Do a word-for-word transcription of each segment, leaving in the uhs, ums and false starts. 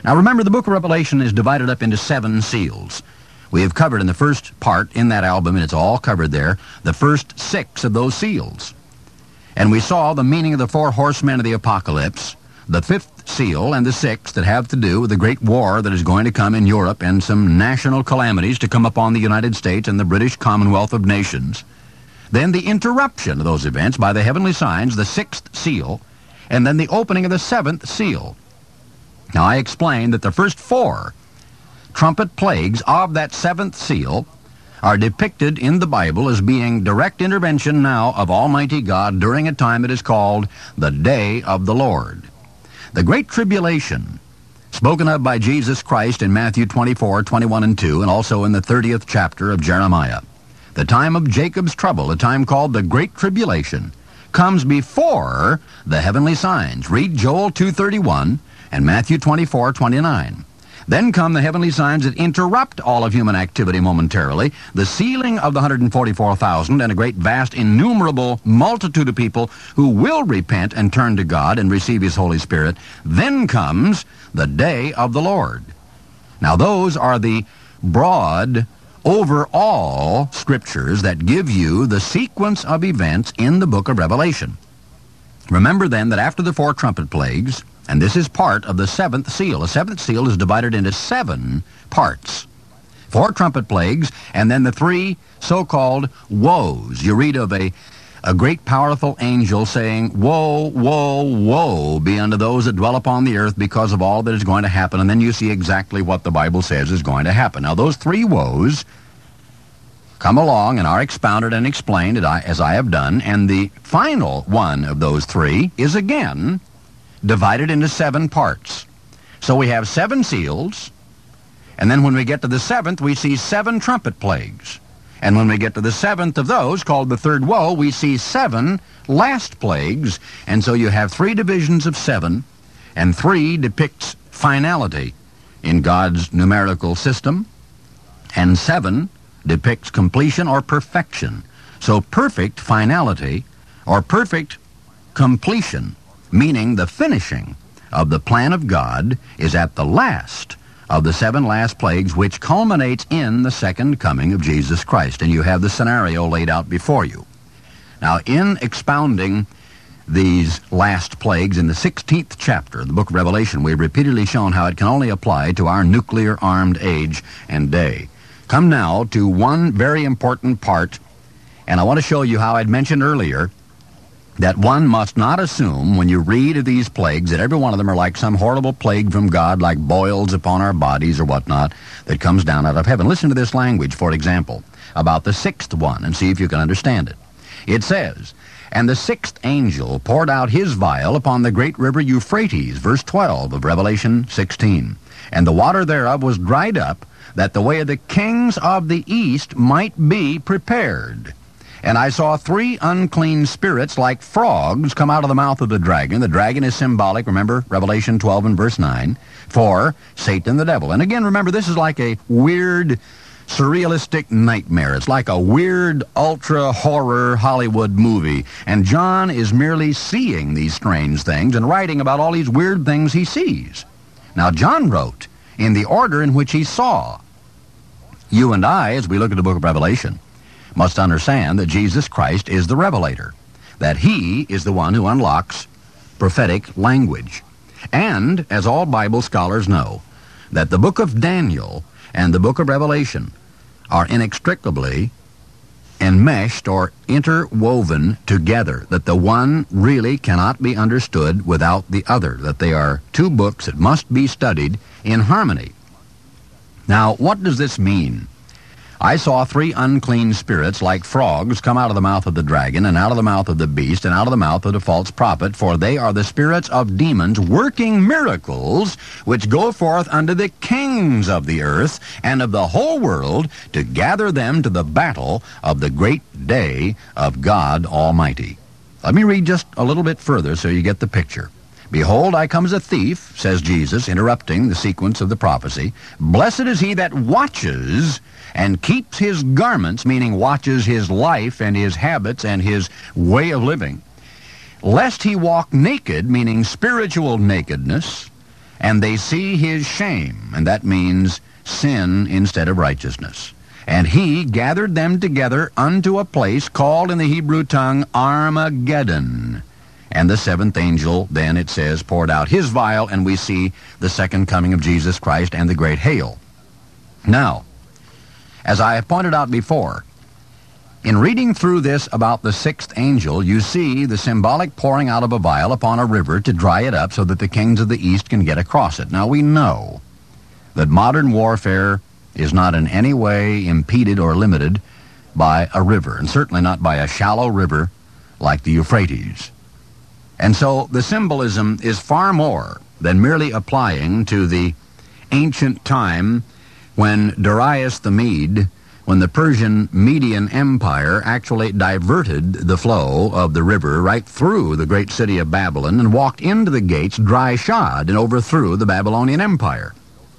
Now remember, the book of Revelation is divided up into seven seals. We have covered in the first part in that album, and it's all covered there, the first six of those seals. And we saw the meaning of the four horsemen of the apocalypse, the fifth seal and the sixth that have to do with the great war that is going to come in Europe and some national calamities to come upon the United States and the British Commonwealth of Nations. Then the interruption of those events by the heavenly signs, the sixth seal, and then the opening of the seventh seal. Now I explained that the first four trumpet plagues of that seventh seal are depicted in the Bible as being direct intervention now of Almighty God during a time that is called the Day of the Lord. The Great Tribulation, spoken of by Jesus Christ in Matthew twenty-four, twenty-one and two, and also in the thirtieth chapter of Jeremiah. The time of Jacob's trouble, a time called the Great Tribulation, comes before the heavenly signs. Read Joel two thirty-one and Matthew twenty-four, twenty-nine. Then come the heavenly signs that interrupt all of human activity momentarily, the sealing of the one hundred forty-four thousand and a great vast innumerable multitude of people who will repent and turn to God and receive His Holy Spirit. Then comes the Day of the Lord. Now those are the broad, overall scriptures that give you the sequence of events in the book of Revelation. Remember then that after the four trumpet plagues, and this is part of the seventh seal. The seventh seal is divided into seven parts. Four trumpet plagues, and then the three so-called woes. You read of a, a great powerful angel saying, "Woe, woe, woe be unto those that dwell upon the earth because of all that is going to happen." And then you see exactly what the Bible says is going to happen. Now those three woes come along and are expounded and explained as I have done, and the final one of those three is again divided into seven parts. So we have seven seals, and then when we get to the seventh, we see seven trumpet plagues. And when we get to the seventh of those, called the third woe, we see seven last plagues. And so you have three divisions of seven, and three depicts finality in God's numerical system, and seven depicts completion or perfection. So perfect finality or perfect completion, meaning the finishing of the plan of God, is at the last of the seven last plagues, which culminates in the second coming of Jesus Christ. And you have the scenario laid out before you. Now, in expounding these last plagues in the sixteenth chapter of the book of Revelation, we've repeatedly shown how it can only apply to our nuclear-armed age and day. Come now to one very important part, and I want to show you how I'd mentioned earlier that one must not assume when you read of these plagues that every one of them are like some horrible plague from God, like boils upon our bodies or whatnot, that comes down out of heaven. Listen to this language, for example, about the sixth one, and see if you can understand it. It says, "And the sixth angel poured out his vial upon the great river Euphrates," verse twelve of Revelation sixteen, "and the water thereof was dried up, that the way of the kings of the east might be prepared. And I saw three unclean spirits like frogs come out of the mouth of the dragon." The dragon is symbolic, remember, Revelation twelve and verse nine, for Satan the devil. And again, remember, this is like a weird, surrealistic nightmare. It's like a weird, ultra-horror Hollywood movie. And John is merely seeing these strange things and writing about all these weird things he sees. Now, John wrote in the order in which he saw. You and I, as we look at the book of Revelation, must understand that Jesus Christ is the revelator, that He is the one who unlocks prophetic language. And, as all Bible scholars know, that the book of Daniel and the book of Revelation are inextricably enmeshed or interwoven together, that the one really cannot be understood without the other, that they are two books that must be studied in harmony. Now, what does this mean? I saw three unclean spirits like frogs come out of the mouth of the dragon, and out of the mouth of the beast, and out of the mouth of the false prophet, for they are the spirits of demons working miracles, which go forth unto the kings of the earth and of the whole world, to gather them to the battle of the great day of God Almighty. Let me read just a little bit further so you get the picture. "Behold, I come as a thief," says Jesus, interrupting the sequence of the prophecy. "Blessed is he that watches and keeps his garments," meaning watches his life and his habits and his way of living, "lest he walk naked," meaning spiritual nakedness, and they see his shame, and that means sin instead of righteousness. And he gathered them together unto a place called in the Hebrew tongue Armageddon. And the seventh angel, then it says, poured out his vial, and we see the second coming of Jesus Christ and the great hail. Now, as I have pointed out before, in reading through this about the sixth angel, you see the symbolic pouring out of a vial upon a river to dry it up so that the kings of the east can get across it. Now, we know that modern warfare is not in any way impeded or limited by a river, and certainly not by a shallow river like the Euphrates. And so the symbolism is far more than merely applying to the ancient time when Darius the Mede, when the Persian Median Empire actually diverted the flow of the river right through the great city of Babylon and walked into the gates dry-shod and overthrew the Babylonian Empire.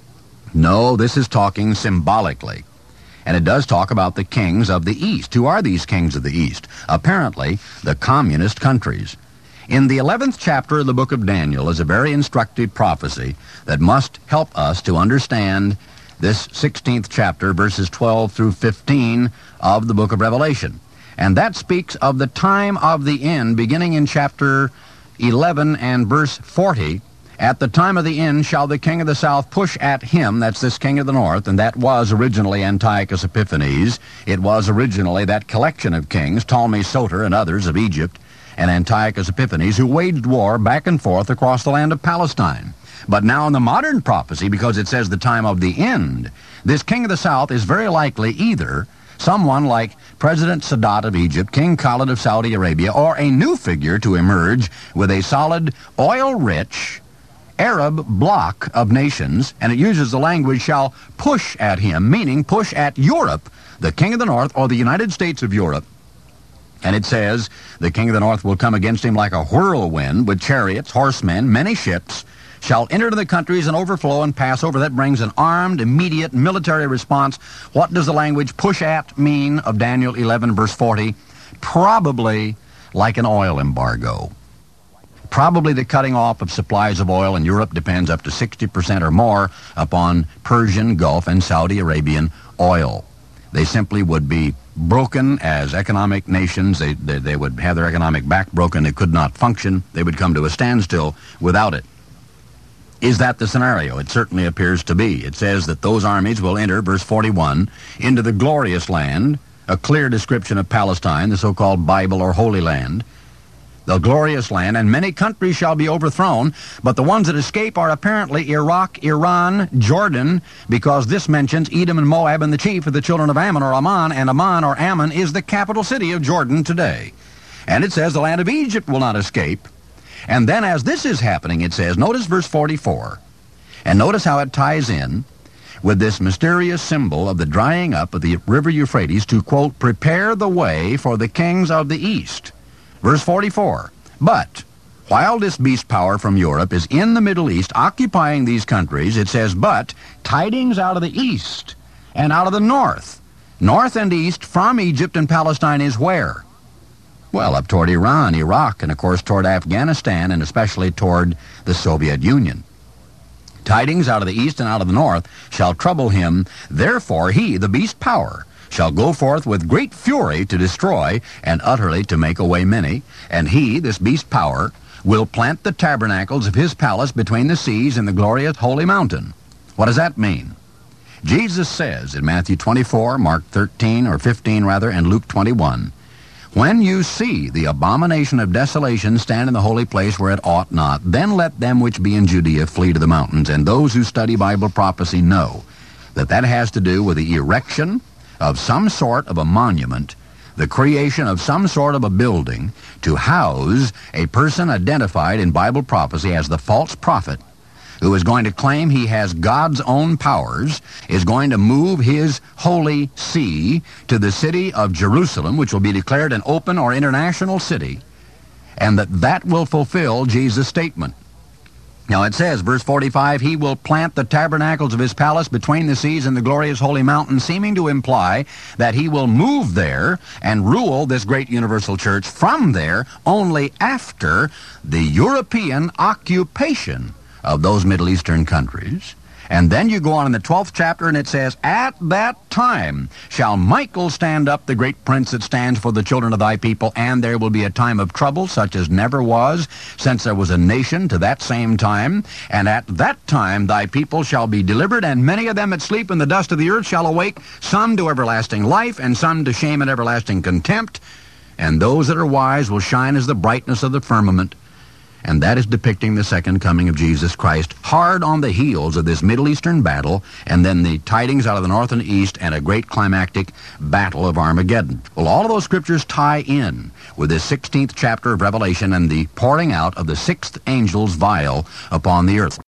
No, this is talking symbolically. And it does talk about the kings of the East. Who are these kings of the East? Apparently, the communist countries. In the eleventh chapter of the book of Daniel is a very instructive prophecy that must help us to understand this sixteenth chapter, verses twelve through fifteen of the book of Revelation. And that speaks of the time of the end, beginning in chapter eleven and verse forty. At the time of the end shall the king of the south push at him, that's this king of the north, and that was originally Antiochus Epiphanes. It was originally that collection of kings, Ptolemy Soter and others of Egypt, and Antiochus Epiphanes, who waged war back and forth across the land of Palestine. But now in the modern prophecy, because it says the time of the end, this king of the south is very likely either someone like President Sadat of Egypt, King Khalid of Saudi Arabia, or a new figure to emerge with a solid, oil-rich Arab bloc of nations, and it uses the language shall push at him, meaning push at Europe, the king of the north, or the United States of Europe. And it says the king of the north will come against him like a whirlwind with chariots, horsemen, many ships, shall enter the countries and overflow and pass over. That brings an armed, immediate military response. What does the language push at mean of Daniel eleven, verse forty? Probably like an oil embargo. Probably the cutting off of supplies of oil in Europe depends up to sixty percent or more upon Persian, Gulf, and Saudi Arabian oil. They simply would be broken as economic nations. They, they, they would have their economic back broken. They could not function. They would come to a standstill without it. Is that the scenario? It certainly appears to be. It says that those armies will enter, verse forty-one, into the glorious land, a clear description of Palestine, the so-called Bible or Holy Land, the glorious land, and many countries shall be overthrown, but the ones that escape are apparently Iraq, Iran, Jordan, because this mentions Edom and Moab, and the chief of the children of Ammon or Ammon, and Ammon or Ammon is the capital city of Jordan today. And it says the land of Egypt will not escape. And then as this is happening, it says, notice verse forty-four, and notice how it ties in with this mysterious symbol of the drying up of the river Euphrates to, quote, prepare the way for the kings of the east. Verse forty-four, but while this beast power from Europe is in the Middle East occupying these countries, it says, but tidings out of the east and out of the north, north and east from Egypt and Palestine is where? Well, up toward Iran, Iraq, and of course toward Afghanistan, and especially toward the Soviet Union. Tidings out of the east and out of the north shall trouble him, therefore he, the beast power, shall go forth with great fury to destroy and utterly to make away many. And he, this beast power, will plant the tabernacles of his palace between the seas and the glorious holy mountain. What does that mean? Jesus says in Matthew twenty-four, Mark thirteen, or fifteen rather, and Luke twenty-one, when you see the abomination of desolation stand in the holy place where it ought not, then let them which be in Judea flee to the mountains. And those who study Bible prophecy know that that has to do with the erection of some sort of a monument, the creation of some sort of a building to house a person identified in Bible prophecy as the false prophet, who is going to claim he has God's own powers, is going to move his holy see to the city of Jerusalem, which will be declared an open or international city, and that that will fulfill Jesus' statement. Now it says, verse forty-five, he will plant the tabernacles of his palace between the seas and the glorious holy mountain, seeming to imply that he will move there and rule this great universal church from there only after the European occupation of those Middle Eastern countries. And then you go on in the twelfth chapter, and it says, At that time shall Michael stand up, the great prince that stands for the children of thy people, and there will be a time of trouble such as never was, since there was a nation to that same time. And at that time thy people shall be delivered, and many of them that sleep in the dust of the earth shall awake, some to everlasting life, and some to shame and everlasting contempt. And those that are wise will shine as the brightness of the firmament. And that is depicting the second coming of Jesus Christ, hard on the heels of this Middle Eastern battle, and then the tidings out of the north and east, and a great climactic battle of Armageddon. Well, all of those scriptures tie in with this sixteenth chapter of Revelation and the pouring out of the sixth angel's vial upon the earth.